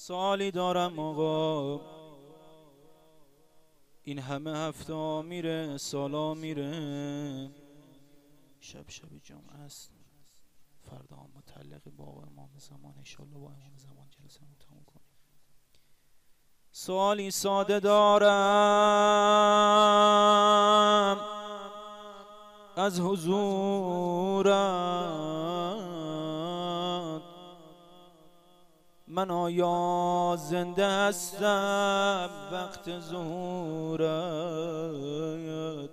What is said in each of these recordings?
سالی دارم آقا، این همه هفته میره سالا میره. شب جمعه است، فردا هم متعلق با امام زمان، انشالله با امام زمان جلسه تموم کنیم. سوالی ساده دارم از حضورت، من آیا زنده هستم وقت ظهورت؟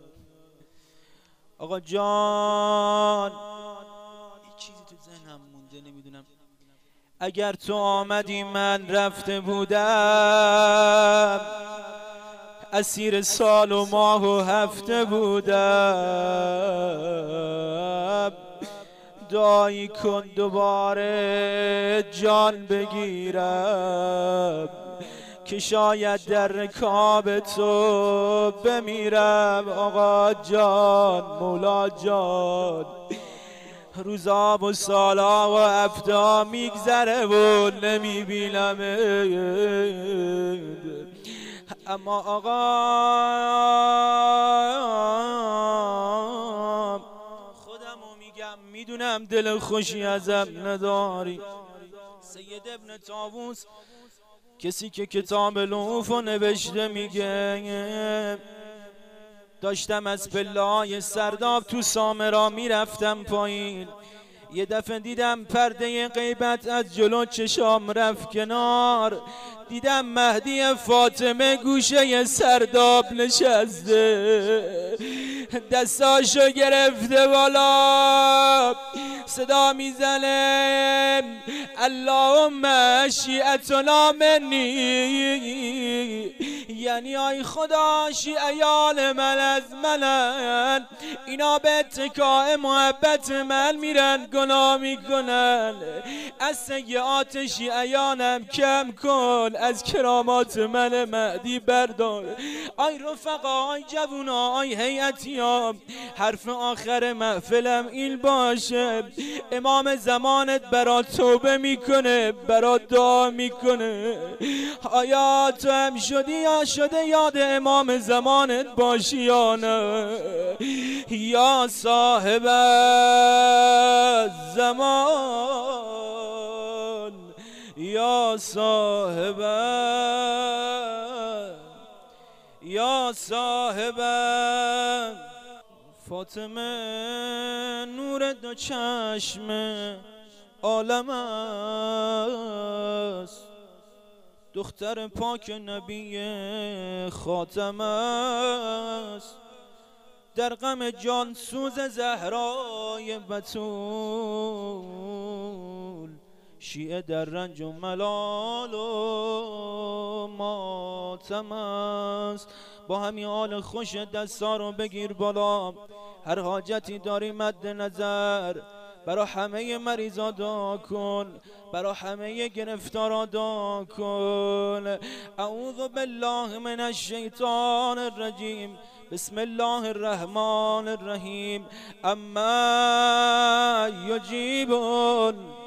آقا جان یه چیزی تو ذهنم مونده، نمیدونم. اگر تو آمدی من رفته بودم، اسیر سال و ماه و هفته بودم. دعایی کن دوباره جان بگیرم، که شاید در رکاب تو بمیرم. آقا جان مولا جان، روزا و سالا و هفتا میگذره و نمیبینم، اما آقا خودمو میگم میدونم دل خوشی ازم نداری. سید ابن طاووس، کسی که کتاب لوحو نوشته، میگه داشتم از پله‌های سرداب تو سامرا میرفتم پایین، یه دفعه دیدم پرده غیبت از جلو چشام رفت کنار، دیدم مهدی فاطمه گوشه سرداب نشسته، دستاشو گرفته بالا، صدا میزنه اللهم شیعتنا منی، یعنی آی خدا شیعیان من از منن، اینا به اتکاء محبت من میرن گناه میکنن، از سیئات شیعیانم کم کن، از کرامات من مهدی بردار. آی رفقا، آی جوونا، آی هیئتیام، حرف آخر محفلم این باشه، امام زمانت برات توبه میکنه، برات دعا میکنه. آیا تو هم شدی یا شده یاد امام زمانت باشی یا نه؟ یا صاحب زمان، یا صاحب، یا صاحب فاطمه، نور دو چشم عالم است، دختر پاک نبی خاتم است، در غم جان سوز زهرای بتول، شیعه در رنج و ملال و ماتم است. با همین حال خوش دستا رو بگیر بالا، هر حاجتی داری مد نظر، برا همه مریضا دعا کن، برا همه گرفتارا دعا کن. اعوذ بالله من الشیطان الرجیم، بسم الله الرحمن الرحیم. اما یجیبون